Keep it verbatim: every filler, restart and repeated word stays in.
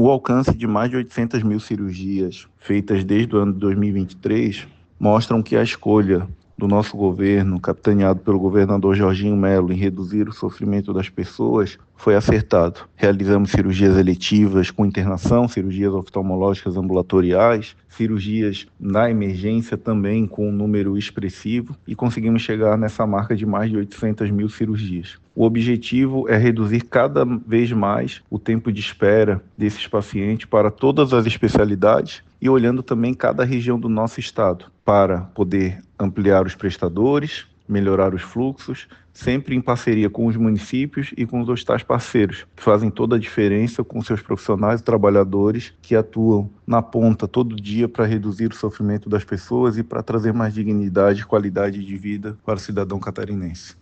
O alcance de mais de oitocentas mil cirurgias feitas desde o ano de dois mil e vinte e três mostram que a escolha do nosso governo, capitaneado pelo governador Jorginho Melo, em reduzir o sofrimento das pessoas, foi acertado. Realizamos cirurgias eletivas com internação, cirurgias oftalmológicas ambulatoriais, cirurgias na emergência também com um número expressivo e conseguimos chegar nessa marca de mais de oitocentas mil cirurgias. O objetivo é reduzir cada vez mais o tempo de espera desses pacientes para todas as especialidades e olhando também cada região do nosso estado para poder ampliar os prestadores, melhorar os fluxos, sempre em parceria com os municípios e com os hospitais parceiros, que fazem toda a diferença com seus profissionais e trabalhadores que atuam na ponta todo dia para reduzir o sofrimento das pessoas e para trazer mais dignidade e qualidade de vida para o cidadão catarinense.